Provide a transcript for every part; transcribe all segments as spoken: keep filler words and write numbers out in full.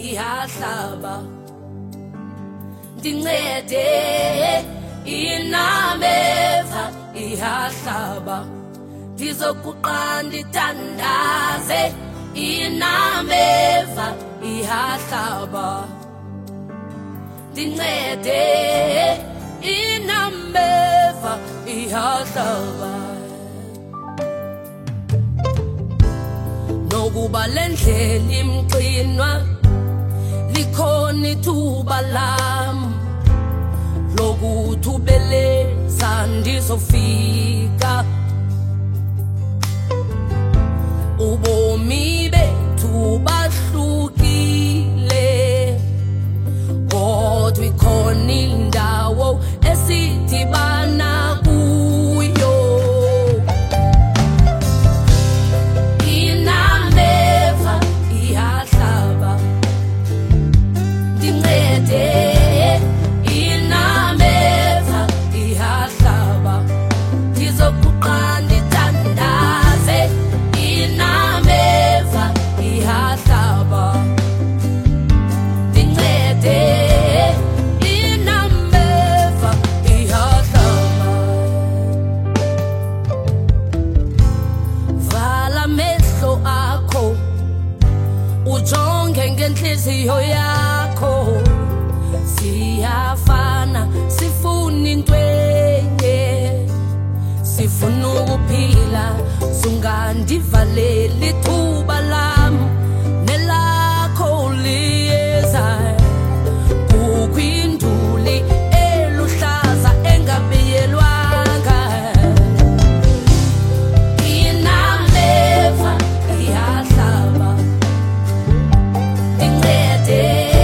iyahlaba ndincede inameva iyahlaba ndizokuqanda ithandaze inameva iyahlaba ndincede inameva iyahlaba nokuba lendlela imqinwa likhona ithuba lam lokuthi ubeleza ndizofika ubomi bethu bahlukile kodwa ikhona indawo esidibana kuyo inameva iyahlaba ndincede inameva iyahlaba ndizokuqanda ithandaze inameva iyahlaba ndincede inameva iyahlaba vala amehlo akho ujonge ngenhliziyo yakho siyafana sifuna into enye sifuna ukuphila sungandivalela ithuba lam nelakho liyeza kukwinduli eluhlaza engabiyelwanga inameva iyahlaba ndincede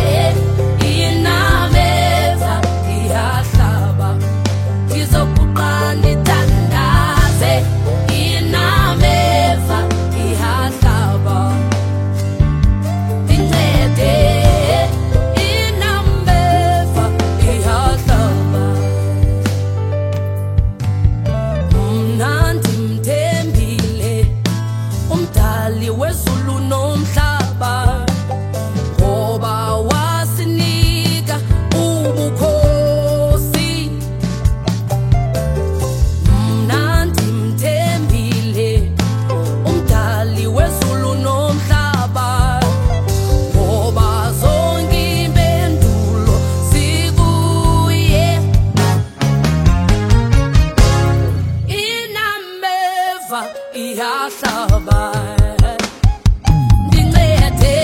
inameva iyahlaba ndizokuqanda ithandaze inameva iyahlaba ndincede inameva iyahlaba mna ndimthembile umdali wezulu nomhlaba ngoba wasinika ubukhosi mna ndimthembile umdali wezulu nomhlaba ngoba zonke impendulo zikuye inameva iyahlaba ndincede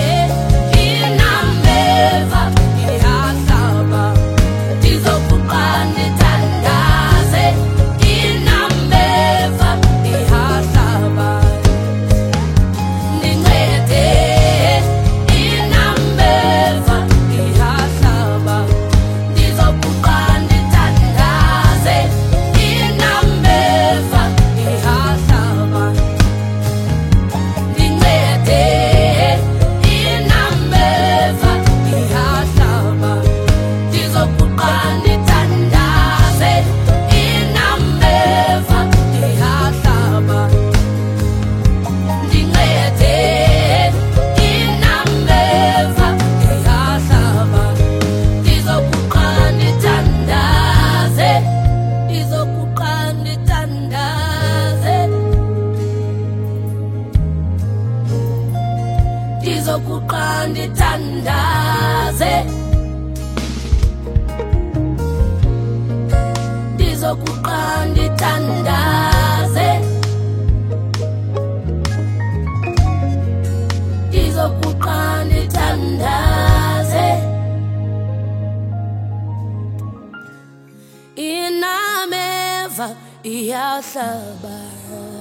inameva iyahlaba ndizokuqanda ithandaze inameva iyahlaba ndincede inameva iyahlaba ndizokuqanda ithandaze inameva iyahlaba ndincede inameva iyahlaba ndizokuqanda ithandaze inameva iyahlaba ndincede inameva iyahlaba ndizokuqanda ithandaze ndizokuqanda ithandaze ndizokuqanda ithandaze ndizokuqanda ithandaze ndizokuqanda ithandaze inameva iyahlaba